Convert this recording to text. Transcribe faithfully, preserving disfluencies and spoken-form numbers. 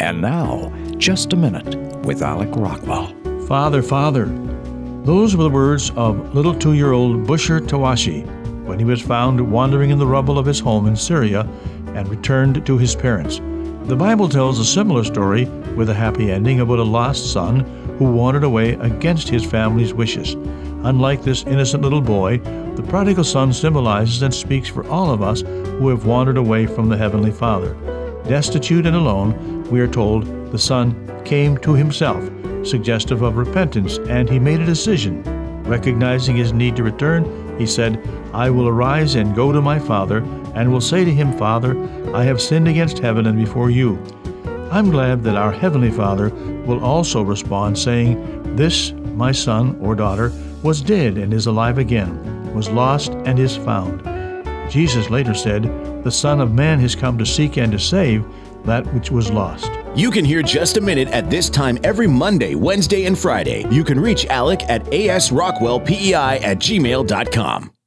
And now, Just a Minute with Alec Rockwell. Father, Father. Those were the words of little two-year-old Busher Tawashi when he was found wandering in the rubble of his home in Syria and returned to his parents. The Bible tells a similar story with a happy ending about a lost son who wandered away against his family's wishes. Unlike this innocent little boy, the prodigal son symbolizes and speaks for all of us who have wandered away from the Heavenly Father. Destitute and alone, we are told, the son came to himself, suggestive of repentance, and he made a decision. Recognizing his need to return, he said, "I will arise and go to my father, and will say to him, Father, I have sinned against heaven and before you." I'm glad that our Heavenly Father will also respond, saying, "This, my son or daughter, was dead and is alive again, was lost and is found." Jesus later said, "The Son of Man has come to seek and to save that which was lost." You can hear Just a Minute at this time every Monday, Wednesday, and Friday. You can reach Alec at asrockwellpei at gmail dot com.